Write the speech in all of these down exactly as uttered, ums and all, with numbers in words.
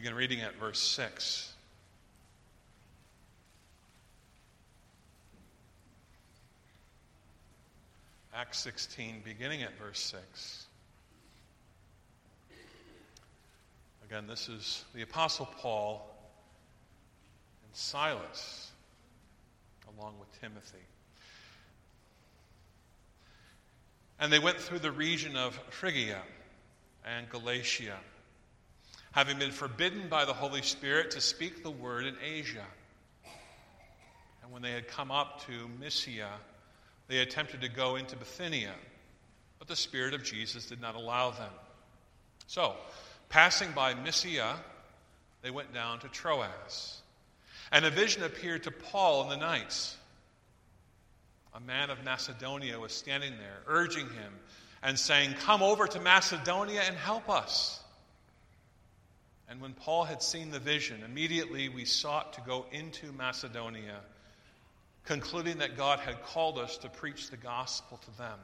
begin reading at verse six. Acts sixteen, beginning at verse six. Again, this is the Apostle Paul and Silas, along with Timothy. And they went through the region of Phrygia and Galatia, having been forbidden by the Holy Spirit to speak the word in Asia. And when they had come up to Mysia, they attempted to go into Bithynia, but the Spirit of Jesus did not allow them. So, passing by Mysia, they went down to Troas. And a vision appeared to Paul in the night. A man of Macedonia was standing there, urging him and saying, "Come over to Macedonia and help us." And when Paul had seen the vision, immediately we sought to go into Macedonia, concluding that God had called us to preach the gospel to them.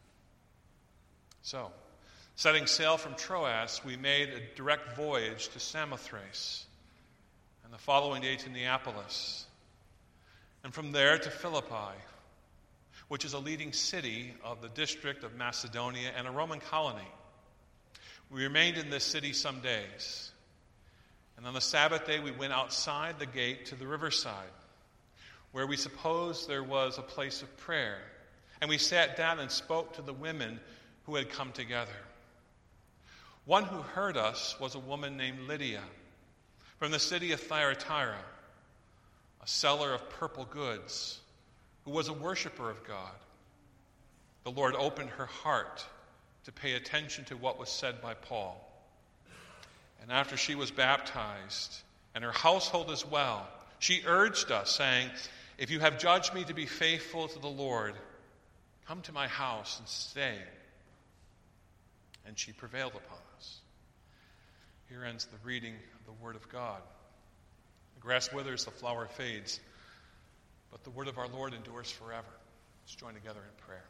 So, setting sail from Troas, we made a direct voyage to Samothrace, and the following day to Neapolis, and from there to Philippi, which is a leading city of the district of Macedonia and a Roman colony. We remained in this city some days, and on the Sabbath day we went outside the gate to the riverside, where we supposed there was a place of prayer, and we sat down and spoke to the women who had come together. One who heard us was a woman named Lydia, from the city of Thyatira, a seller of purple goods, who was a worshiper of God. The Lord opened her heart to pay attention to what was said by Paul. And after she was baptized, and her household as well, she urged us, saying, "If you have judged me to be faithful to the Lord, come to my house and stay." And she prevailed upon us. Here ends the reading of the Word of God. The grass withers, the flower fades, but the word of our Lord endures forever. Let's join together in prayer.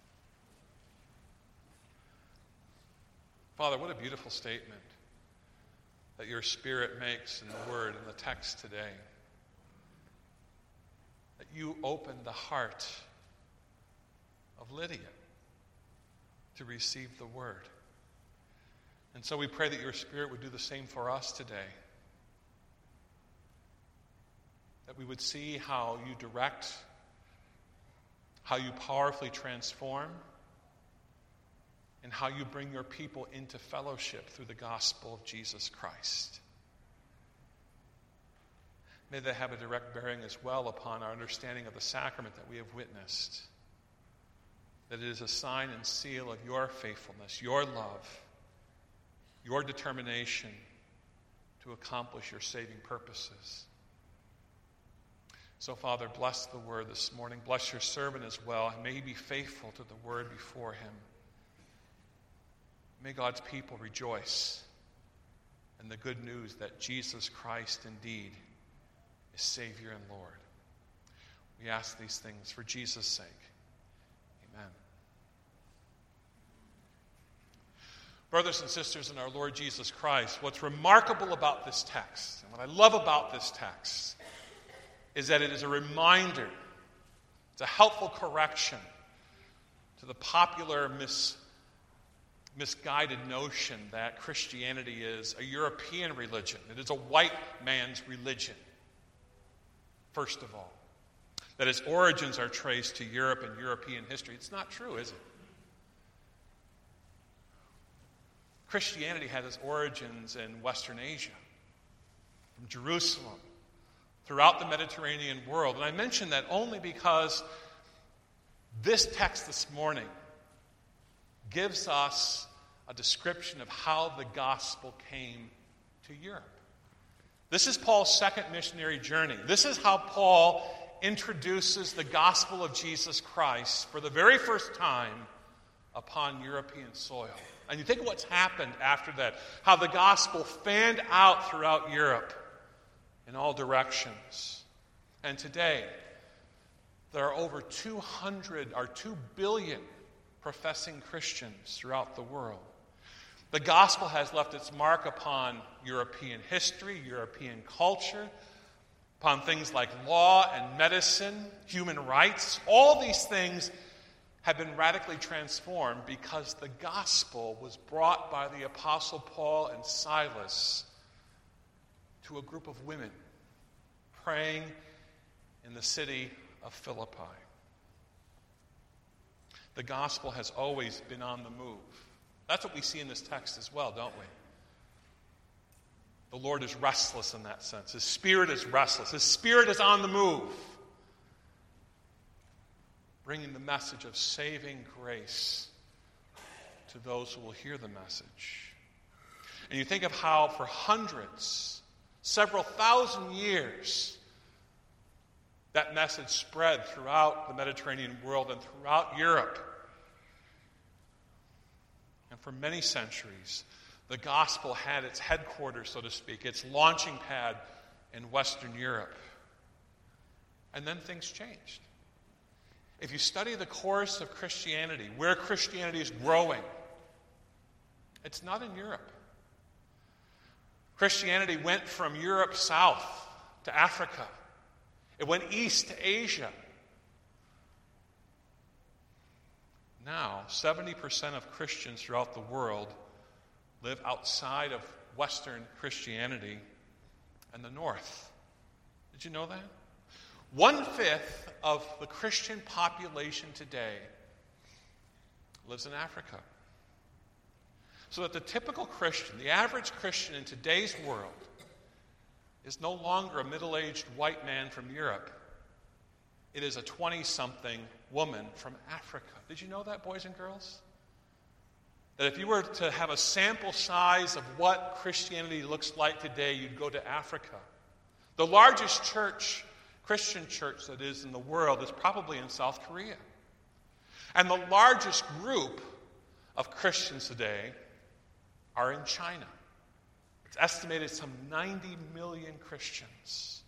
Father, what a beautiful statement that your Spirit makes in the word in the text today. That you opened the heart of Lydia to receive the word. And so we pray that your Spirit would do the same for us today. That we would see how you direct, how you powerfully transform, and how you bring your people into fellowship through the gospel of Jesus Christ. May that have a direct bearing as well upon our understanding of the sacrament that we have witnessed. That it is a sign and seal of your faithfulness, your love, your determination to accomplish your saving purposes. So, Father, bless the word this morning. Bless your servant as well. And may he be faithful to the word before him. May God's people rejoice in the good news that Jesus Christ indeed is Savior and Lord. We ask these things for Jesus' sake. Amen. Brothers and sisters in our Lord Jesus Christ, what's remarkable about this text, and what I love about this text, is that it is a reminder, it's a helpful correction to the popular mis, misguided notion that Christianity is a European religion. It is a white man's religion, first of all. That its origins are traced to Europe and European history. It's not true, is it? Christianity has its origins in Western Asia, from Jerusalem, throughout the Mediterranean world. And I mention that only because this text this morning gives us a description of how the gospel came to Europe. This is Paul's second missionary journey. This is how Paul introduces the gospel of Jesus Christ for the very first time upon European soil. And you think of what's happened after that, how the gospel fanned out throughout Europe in all directions. And today, there are over two hundred or two billion professing Christians throughout the world. The gospel has left its mark upon European history, European culture, upon things like law and medicine, human rights. All these things have been radically transformed because the gospel was brought by the Apostle Paul and Silas to a group of women praying in the city of Philippi. The gospel has always been on the move. That's what we see in this text as well, don't we? The Lord is restless in that sense. His Spirit is restless. His Spirit is on the move, bringing the message of saving grace to those who will hear the message. And you think of how for hundreds, several thousand years, that message spread throughout the Mediterranean world and throughout Europe. And for many centuries, the gospel had its headquarters, so to speak, its launching pad in Western Europe. And then things changed. If you study the course of Christianity, where Christianity is growing, it's not in Europe. Christianity went from Europe south to Africa. It went east to Asia. Now, seventy percent of Christians throughout the world live outside of Western Christianity and the North. Did you know that? One-fifth of the Christian population today lives in Africa. So that the typical Christian, the average Christian in today's world, is no longer a middle-aged white man from Europe. It is a twenty-something woman from Africa. Did you know that, boys and girls? That if you were to have a sample size of what Christianity looks like today, you'd go to Africa. The largest church, Christian church that is in the world, is probably in South Korea. And the largest group of Christians today are in China. It's estimated some ninety million Christians.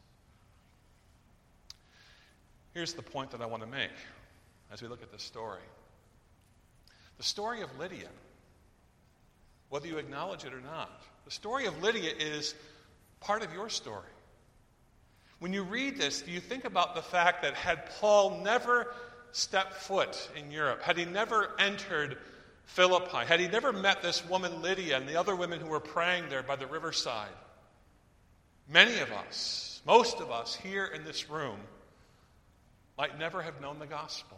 Here's the point that I want to make as we look at this story. The story of Lydia, whether you acknowledge it or not, the story of Lydia is part of your story. When you read this, do you think about the fact that had Paul never stepped foot in Europe, had he never entered Philippi, had he never met this woman Lydia and the other women who were praying there by the riverside, many of us, most of us here in this room, might never have known the gospel.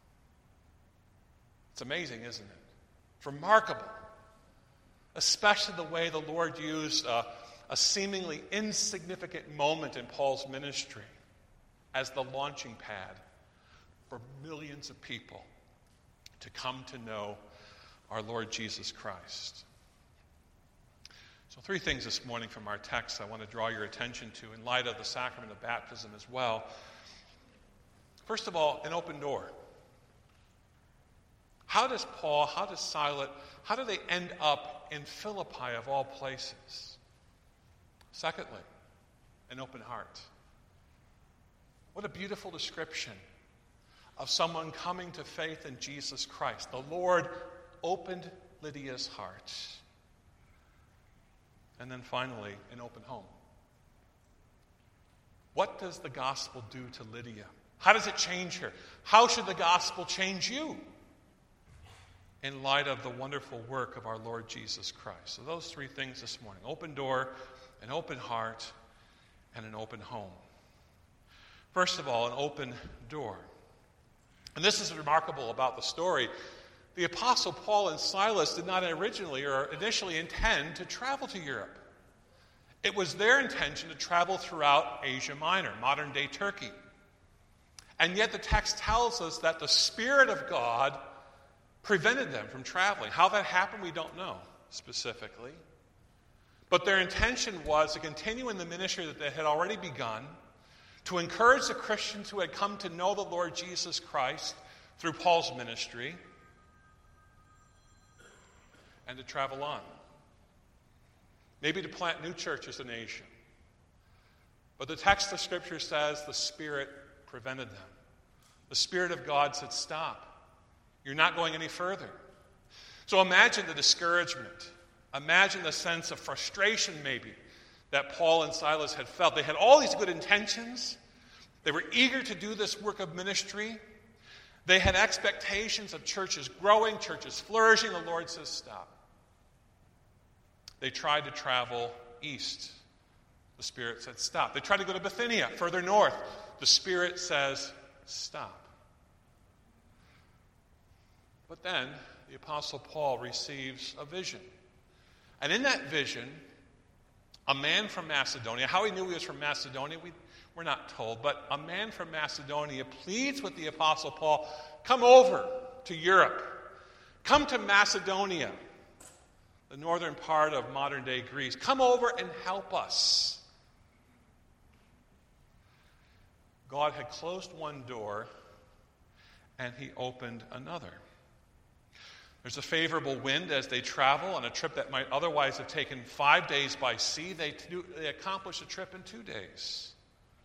It's amazing, isn't it? It's remarkable. Especially the way the Lord used a, a seemingly insignificant moment in Paul's ministry as the launching pad for millions of people to come to know our Lord Jesus Christ. So three things this morning from our text I want to draw your attention to in light of the sacrament of baptism as well. First of all, an open door. How does Paul, how does Silas, how do they end up in Philippi of all places? Secondly, an open heart. What a beautiful description of someone coming to faith in Jesus Christ. The Lord opened Lydia's heart. And then finally, an open home. What does the gospel do to Lydia? How does it change her? How should the gospel change you in light of the wonderful work of our Lord Jesus Christ? So those three things this morning: open door, an open heart, and an open home. First of all, an open door. And this is remarkable about the story. The Apostle Paul and Silas did not originally or initially intend to travel to Europe. It was their intention to travel throughout Asia Minor, modern-day Turkey. And yet the text tells us that the Spirit of God prevented them from traveling. How that happened, we don't know specifically. But their intention was to continue in the ministry that they had already begun, to encourage the Christians who had come to know the Lord Jesus Christ through Paul's ministry, and to travel on. Maybe to plant new churches in Asia. But the text of Scripture says the Spirit prevented them. The Spirit of God said, stop. You're not going any further. So imagine the discouragement Imagine the sense of frustration, maybe, that Paul and Silas had felt. They had all these good intentions. They were eager to do this work of ministry. They had expectations of churches growing, churches flourishing. The Lord says, stop. They tried to travel east. The Spirit said, stop. They tried to go to Bithynia, further north. The Spirit says, stop. But then the Apostle Paul receives a vision. And in that vision, a man from Macedonia, how he knew he was from Macedonia, we, we're not told, but a man from Macedonia pleads with the Apostle Paul, come over to Europe. Come to Macedonia, the northern part of modern-day Greece. Come over and help us. God had closed one door, and he opened another. There's a favorable wind as they travel on a trip that might otherwise have taken five days by sea. They, do, they accomplish a trip in two days.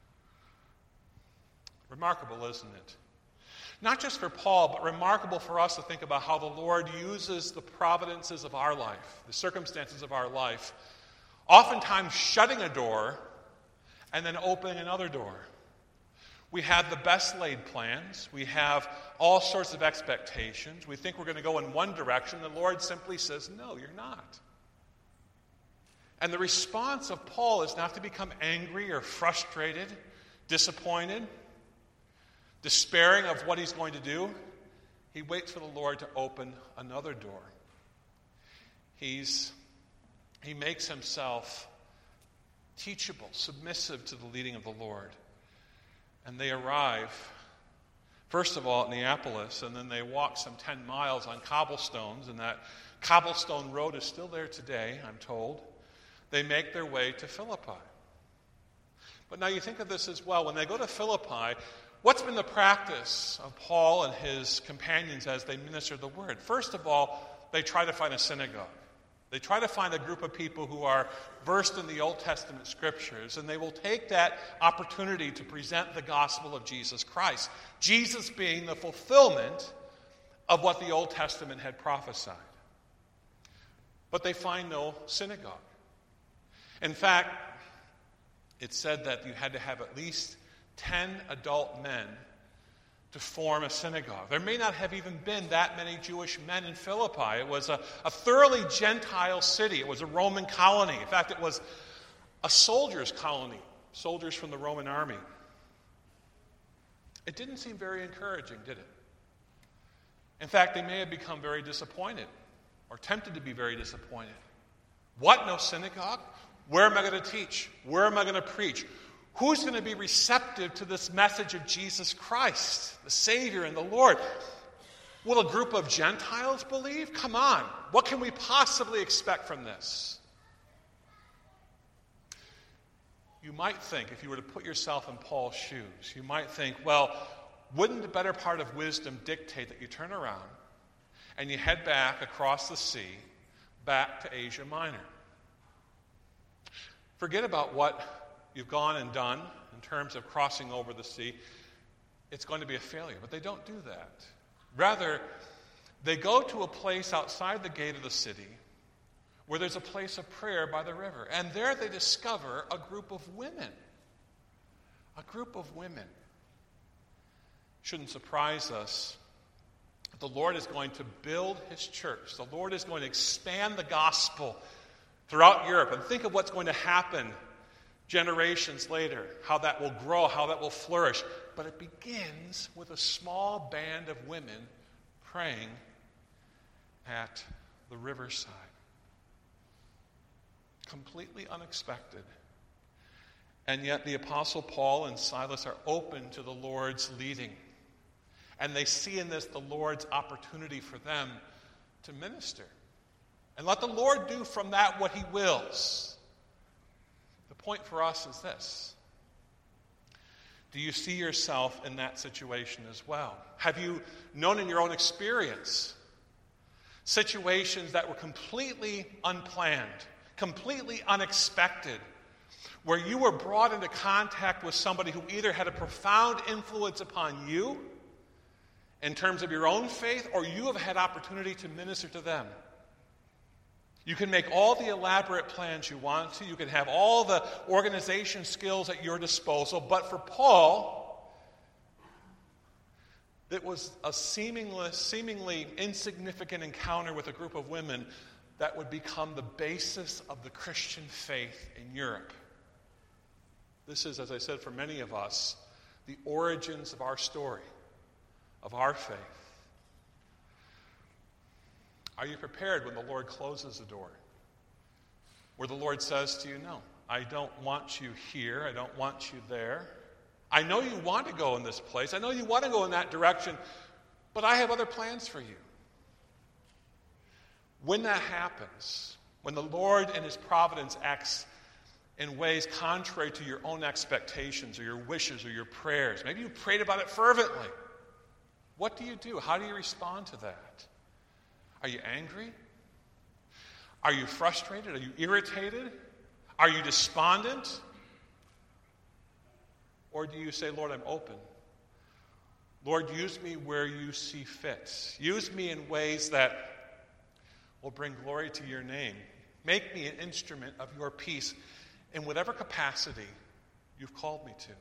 Remarkable, isn't it? Not just for Paul, but remarkable for us to think about how the Lord uses the providences of our life, the circumstances of our life, oftentimes shutting a door and then opening another door. We have the best laid plans. We have all sorts of expectations. We think we're going to go in one direction. The Lord simply says, no, you're not. And the response of Paul is not to become angry or frustrated, disappointed, despairing of what he's going to do. He waits for the Lord to open another door. He's, he makes himself teachable, submissive to the leading of the Lord. And they arrive, first of all, at Neapolis, and then they walk some ten miles on cobblestones, and that cobblestone road is still there today, I'm told. They make their way to Philippi. But now you think of this as well. When they go to Philippi, what's been the practice of Paul and his companions as they minister the word? First of all, they try to find a synagogue. They try to find a group of people who are versed in the Old Testament scriptures, and they will take that opportunity to present the gospel of Jesus Christ, Jesus being the fulfillment of what the Old Testament had prophesied. But they find no synagogue. In fact, it said that you had to have at least ten adult men to form a synagogue. There may not have even been that many Jewish men in Philippi. It was a, a thoroughly Gentile city. It was a Roman colony. In fact, it was a soldiers' colony, soldiers from the Roman army. It didn't seem very encouraging, did it? In fact, they may have become very disappointed or tempted to be very disappointed. What? No synagogue? Where am I going to teach? Where am I going to preach? Who's going to be receptive to this message of Jesus Christ, the Savior and the Lord? Will a group of Gentiles believe? Come on. What can we possibly expect from this? You might think, if you were to put yourself in Paul's shoes, you might think, well, wouldn't the better part of wisdom dictate that you turn around and you head back across the sea, back to Asia Minor? Forget about what you've gone and done in terms of crossing over the sea. It's going to be a failure. But they don't do that. Rather, they go to a place outside the gate of the city where there's a place of prayer by the river. And there they discover a group of women. A group of women. Shouldn't surprise us. The Lord is going to build his church. The Lord is going to expand the gospel throughout Europe. And think of what's going to happen generations later, how that will grow, how that will flourish. But it begins with a small band of women praying at the riverside. Completely unexpected. And yet the Apostle Paul and Silas are open to the Lord's leading. And they see in this the Lord's opportunity for them to minister. And let the Lord do from that what he wills. The point for us is this. Do you see yourself in that situation as well? Have you known in your own experience situations that were completely unplanned, completely unexpected, where you were brought into contact with somebody who either had a profound influence upon you in terms of your own faith, or you have had opportunity to minister to them? You can make all the elaborate plans you want to. You can have all the organization skills at your disposal. But for Paul, it was a seemingly, seemingly insignificant encounter with a group of women that would become the basis of the Christian faith in Europe. This is, as I said, for many of us, the origins of our story, of our faith. Are you prepared when the Lord closes the door? Where the Lord says to you, no, I don't want you here. I don't want you there. I know you want to go in this place. I know you want to go in that direction, but I have other plans for you. When that happens, when the Lord in his providence acts in ways contrary to your own expectations or your wishes or your prayers, maybe you prayed about it fervently, what do you do? How do you respond to that? Are you angry? Are you frustrated? Are you irritated? Are you despondent? Or do you say, Lord, I'm open. Lord, use me where you see fit. Use me in ways that will bring glory to your name. Make me an instrument of your peace in whatever capacity you've called me to. It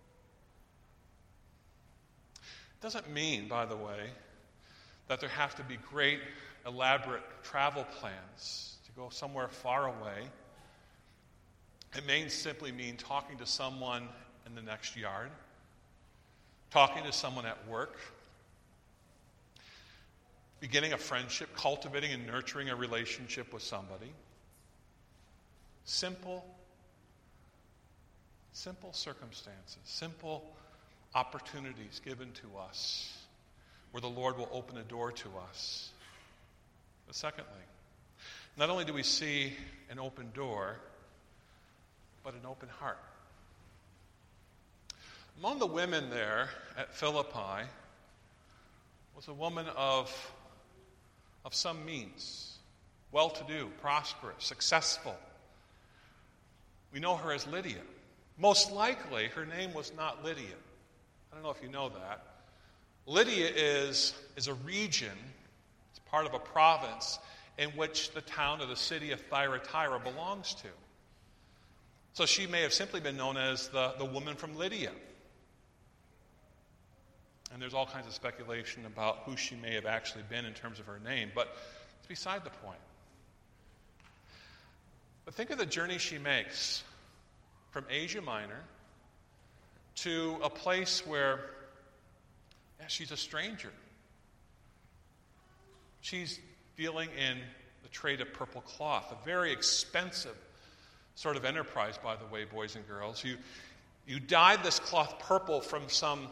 doesn't mean, by the way, that there have to be great, elaborate travel plans to go somewhere far away. It may simply mean talking to someone in the next yard, talking to someone at work, beginning a friendship, cultivating and nurturing a relationship with somebody. Simple, simple circumstances, simple opportunities given to us where the Lord will open a door to us. But secondly, not only do we see an open door, but an open heart. Among the women there at Philippi was a woman of, of some means, well-to-do, prosperous, successful. We know her as Lydia. Most likely, her name was not Lydia. I don't know if you know that. Lydia is, is a region, it's part of a province in which the town or the city of Thyatira belongs to. So she may have simply been known as the, the woman from Lydia. And there's all kinds of speculation about who she may have actually been in terms of her name, but it's beside the point. But think of the journey she makes from Asia Minor to a place where yeah, she's a stranger. She's dealing in the trade of purple cloth, a very expensive sort of enterprise, by the way, boys and girls. You, you dyed this cloth purple from some,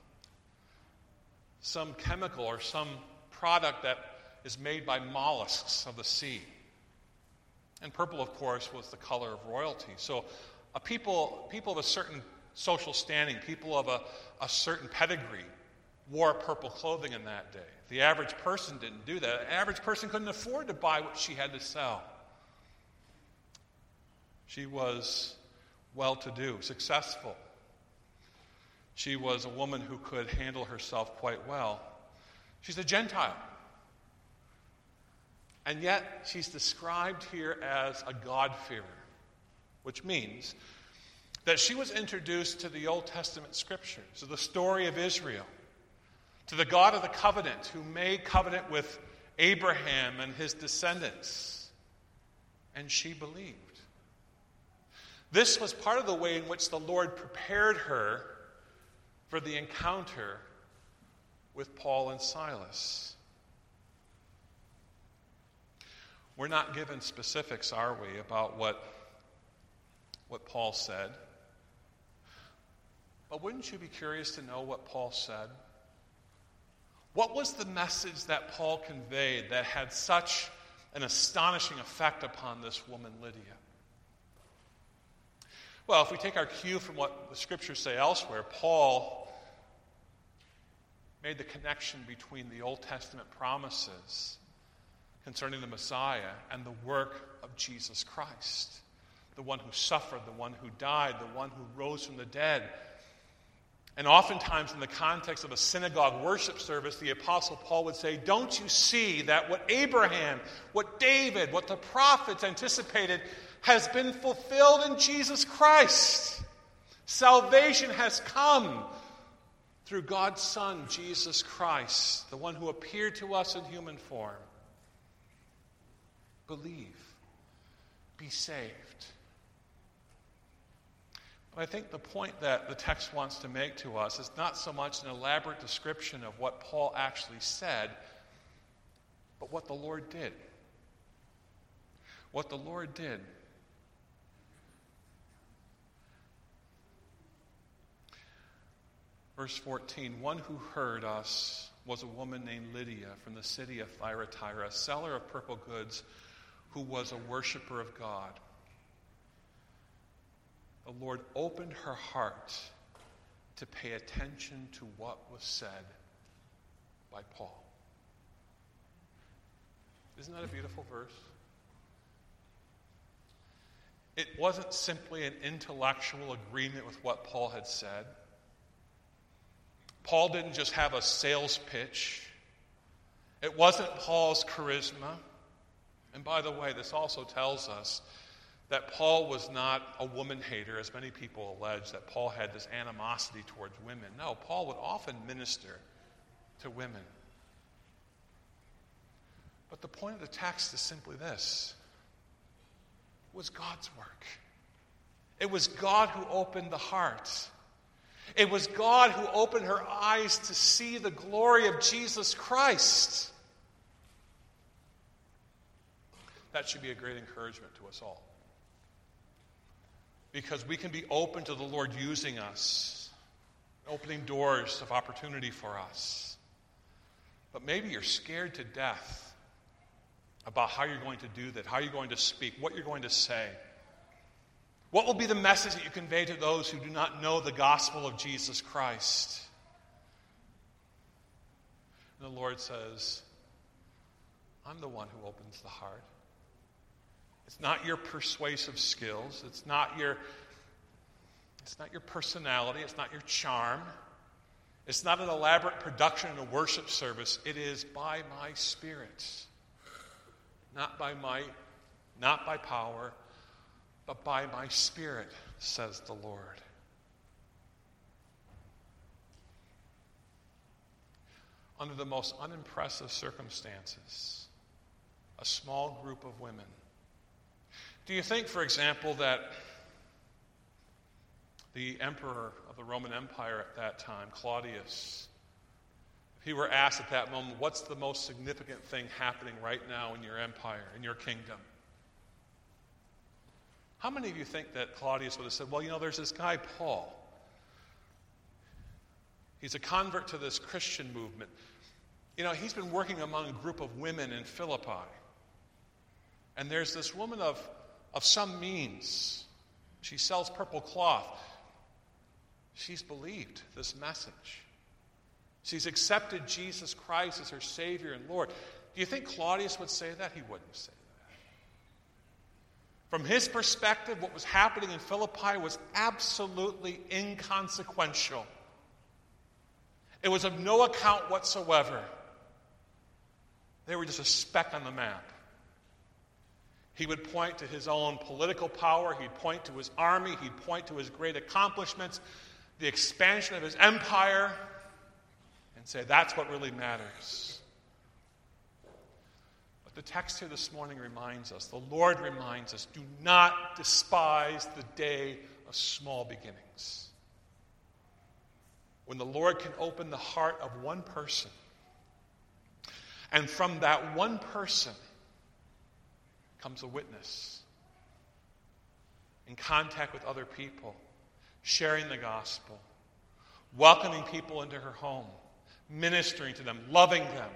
some chemical or some product that is made by mollusks of the sea. And purple, of course, was the color of royalty. So a people, people of a certain social standing, people of a, a certain pedigree, wore purple clothing in that day. The average person didn't do that. The average person couldn't afford to buy what she had to sell. She was well-to-do, successful. She was a woman who could handle herself quite well. She's a Gentile. And yet, she's described here as a God-fearer, which means that she was introduced to the Old Testament scriptures, to the story of Israel, to the God of the covenant who made covenant with Abraham and his descendants. And she believed. This was part of the way in which the Lord prepared her for the encounter with Paul and Silas. We're not given specifics, are we, about what, what Paul said? But wouldn't you be curious to know what Paul said? What was the message that Paul conveyed that had such an astonishing effect upon this woman, Lydia? Well, if we take our cue from what the scriptures say elsewhere, Paul made the connection between the Old Testament promises concerning the Messiah and the work of Jesus Christ, the one who suffered, the one who died, the one who rose from the dead. And oftentimes in the context of a synagogue worship service, the Apostle Paul would say, don't you see that what Abraham, what David, what the prophets anticipated has been fulfilled in Jesus Christ? Salvation has come through God's Son, Jesus Christ, the one who appeared to us in human form. Believe. Be saved. But I think the point that the text wants to make to us is not so much an elaborate description of what Paul actually said, but what the Lord did. What the Lord did. Verse fourteen, one who heard us was a woman named Lydia from the city of Thyatira, a seller of purple goods, who was a worshiper of God. The Lord opened her heart to pay attention to what was said by Paul. Isn't that a beautiful verse? It wasn't simply an intellectual agreement with what Paul had said. Paul didn't just have a sales pitch. It wasn't Paul's charisma. And by the way, this also tells us that Paul was not a woman hater, as many people allege, that Paul had this animosity towards women. No, Paul would often minister to women. But the point of the text is simply this. It was God's work. It was God who opened the heart. It was God who opened her eyes to see the glory of Jesus Christ. That should be a great encouragement to us all. Because we can be open to the Lord using us, opening doors of opportunity for us. But maybe you're scared to death about how you're going to do that, how you're going to speak, what you're going to say. What will be the message that you convey to those who do not know the gospel of Jesus Christ? And the Lord says, I'm the one who opens the heart. It's not your persuasive skills. It's not your, it's not your personality. It's not your charm. It's not an elaborate production in a worship service. It is by my Spirit. Not by might, not by power, but by my Spirit, says the Lord. Under the most unimpressive circumstances, a small group of women. Do you think, for example, that the emperor of the Roman Empire at that time, Claudius, if he were asked at that moment, what's the most significant thing happening right now in your empire, in your kingdom? How many of you think that Claudius would have said, well, you know, there's this guy, Paul. He's a convert to this Christian movement. You know, he's been working among a group of women in Philippi. And there's this woman of, of some means. She sells purple cloth. She's believed this message. She's accepted Jesus Christ as her Savior and Lord. Do you think Claudius would say that? He wouldn't say that. From his perspective, what was happening in Philippi was absolutely inconsequential. It was of no account whatsoever. They were just a speck on the map. He would point to his own political power. He'd point to his army. He'd point to his great accomplishments, the expansion of his empire, and say, that's what really matters. But the text here this morning reminds us, the Lord reminds us, do not despise the day of small beginnings. When the Lord can open the heart of one person, and from that one person comes a witness in contact with other people, sharing the gospel, welcoming people into her home, ministering to them, loving them.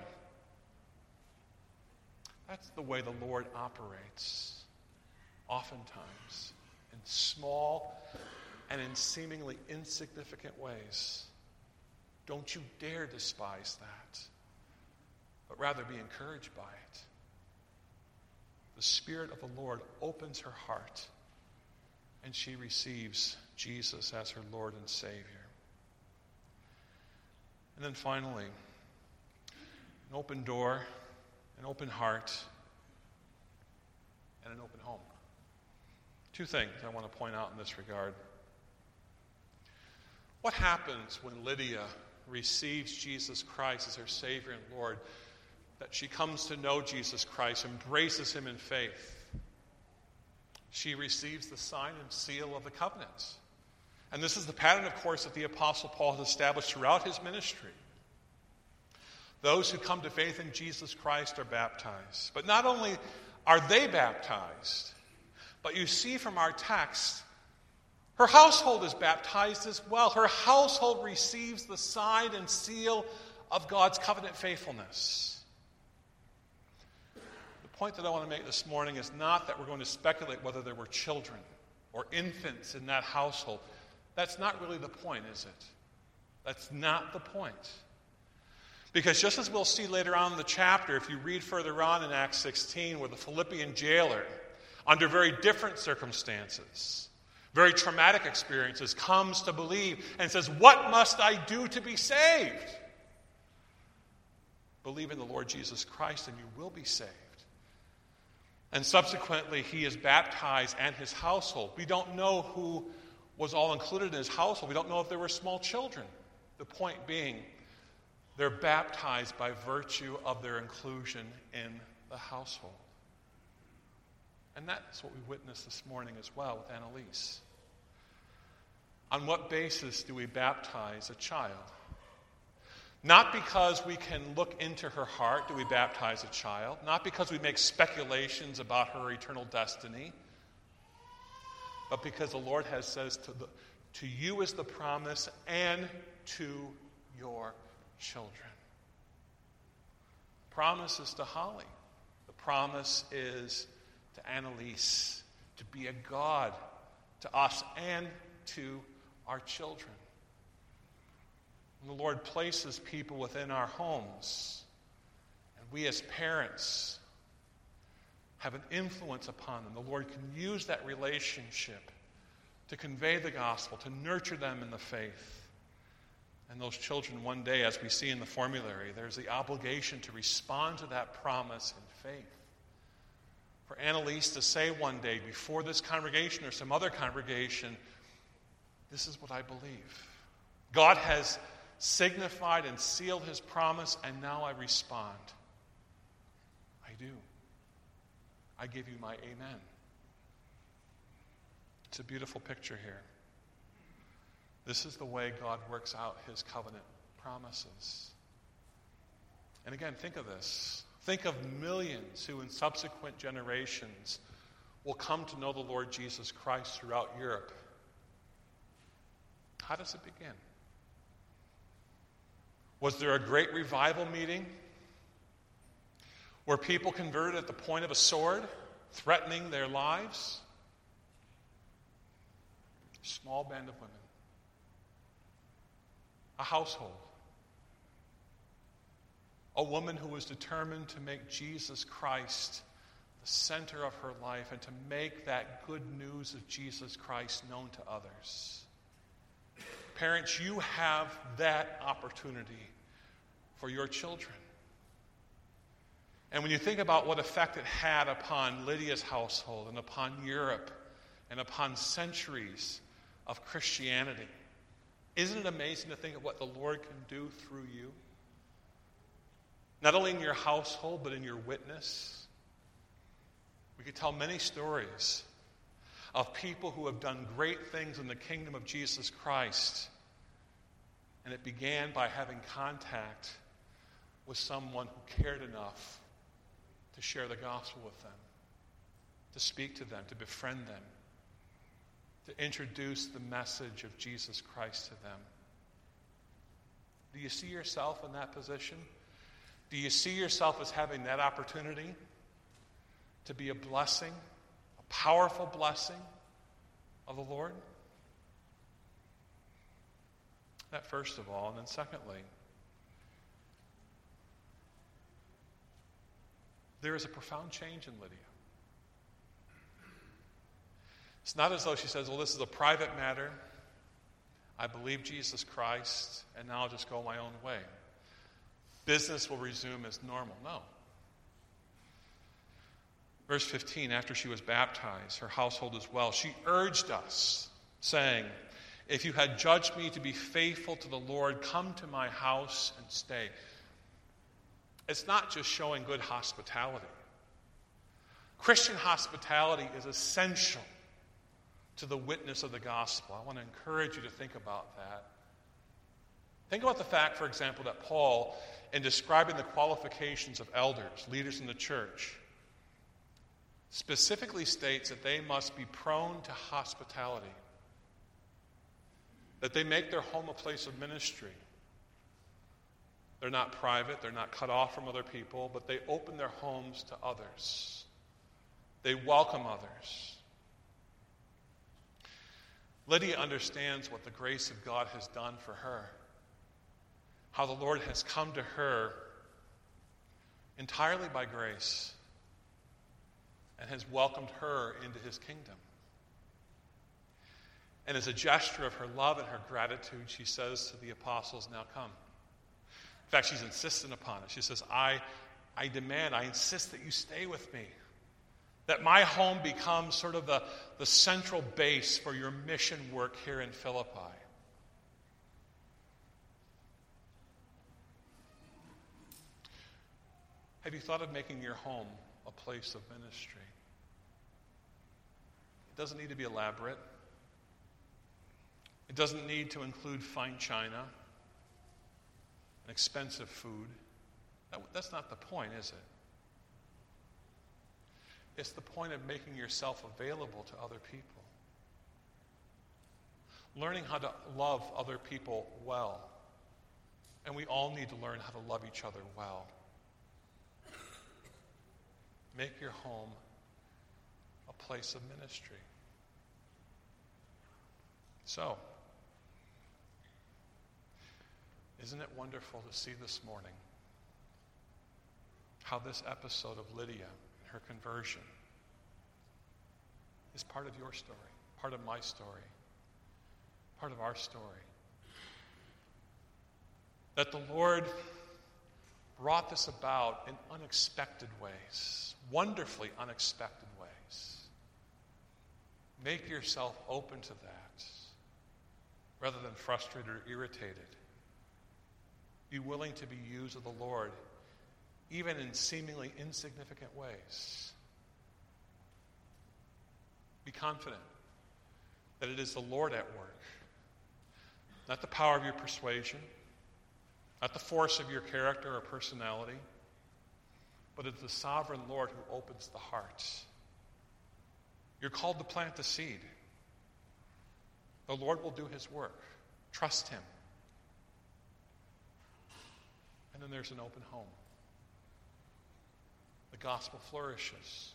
That's the way the Lord operates, oftentimes, in small and in seemingly insignificant ways. Don't you dare despise that, but rather be encouraged by it. The Spirit of the Lord opens her heart, and she receives Jesus as her Lord and Savior. And then finally, an open door, an open heart, and an open home. Two things I want to point out in this regard. What happens when Lydia receives Jesus Christ as her Savior and Lord, that she comes to know Jesus Christ, embraces him in faith? She receives the sign and seal of the covenant. And this is the pattern, of course, that the Apostle Paul has established throughout his ministry. Those who come to faith in Jesus Christ are baptized. But not only are they baptized, but you see from our text, her household is baptized as well. Her household receives the sign and seal of God's covenant faithfulness. The point that I want to make this morning is not that we're going to speculate whether there were children or infants in that household. That's not really the point, is it? That's not the point. Because just as we'll see later on in the chapter, if you read further on in Acts sixteen, where the Philippian jailer, under very different circumstances, very traumatic experiences, comes to believe and says, "What must I do to be saved?" Believe in the Lord Jesus Christ and you will be saved. And subsequently, he is baptized and his household. We don't know who was all included in his household. We don't know if there were small children. The point being, they're baptized by virtue of their inclusion in the household. And that's what we witnessed this morning as well with Annalise. On what basis do we baptize a child? Not because we can look into her heart do we baptize a child. Not because we make speculations about her eternal destiny. But because the Lord has says to, the, to you is the promise and to your children. Promise is to Holly. The promise is to Annalise, to be a God to us and to our children. And the Lord places people within our homes, and we as parents have an influence upon them. The Lord can use that relationship to convey the gospel, to nurture them in the faith. And those children one day, as we see in the formulary, there's the obligation to respond to that promise in faith. For Annalise to say one day before this congregation or some other congregation, "This is what I believe. God has signified and sealed his promise, and now I respond. I do. I give you my amen." It's a beautiful picture here. This is the way God works out his covenant promises. And again, think of this. Think of millions who in subsequent generations will come to know the Lord Jesus Christ throughout Europe. How does it begin? Was there a great revival meeting? Were people converted at the point of a sword, threatening their lives? A small band of women. A household. A woman who was determined to make Jesus Christ the center of her life and to make that good news of Jesus Christ known to others. Parents, you have that opportunity for your children. And when you think about what effect it had upon Lydia's household and upon Europe and upon centuries of Christianity, isn't it amazing to think of what the Lord can do through you? Not only in your household, but in your witness. We could tell many stories of people who have done great things in the kingdom of Jesus Christ. And it began by having contact with someone who cared enough to share the gospel with them, to speak to them, to befriend them, to introduce the message of Jesus Christ to them. Do you see yourself in that position? Do you see yourself as having that opportunity to be a blessing, a powerful blessing of the Lord? That first of all. And then secondly, there is a profound change in Lydia. It's not as though she says, well, this is a private matter. I believe Jesus Christ, and now I'll just go my own way. Business will resume as normal. No. Verse fifteen, after she was baptized, her household as well, she urged us, saying, if you had judged me to be faithful to the Lord, come to my house and stay. It's not just showing good hospitality. Christian hospitality is essential to the witness of the gospel. I want to encourage you to think about that. Think about the fact, for example, that Paul, in describing the qualifications of elders, leaders in the church, specifically states that they must be prone to hospitality, that they make their home a place of ministry. They're not private, they're not cut off from other people, but they open their homes to others. They welcome others. Lydia understands what the grace of God has done for her, how the Lord has come to her entirely by grace and has welcomed her into his kingdom. And as a gesture of her love and her gratitude, she says to the apostles, now come. In fact, she's insistent upon it. She says, I, I demand, I insist that you stay with me, that my home becomes sort of the, the central base for your mission work here in Philippi. Have you thought of making your home a place of ministry? It doesn't need to be elaborate. It doesn't need to include fine china and expensive food. That, that's not the point, is it? It's the point of making yourself available to other people. Learning how to love other people well. And we all need to learn how to love each other well. Make your home a place of ministry. So, isn't it wonderful to see this morning how this episode of Lydia and her conversion is part of your story, part of my story, part of our story? That the Lord brought this about in unexpected ways, wonderfully unexpected ways. Make yourself open to that rather than frustrated or irritated. Be willing to be used of the Lord, even in seemingly insignificant ways. Be confident that it is the Lord at work, not the power of your persuasion, not the force of your character or personality, but it's the sovereign Lord who opens the hearts. You're called to plant the seed. The Lord will do his work. Trust him. And then there's an open home. The gospel flourishes.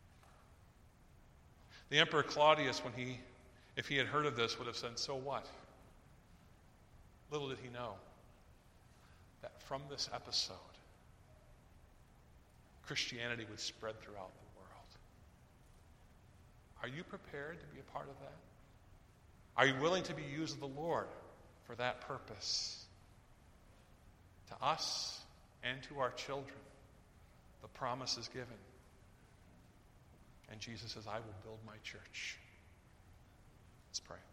The Emperor Claudius, when he, if he had heard of this, would have said, so what? Little did he know that from this episode, Christianity would spread throughout the world. Are you prepared to be a part of that? Are you willing to be used of the Lord for that purpose? To us and to our children, the promise is given. And Jesus says, I will build my church. Let's pray.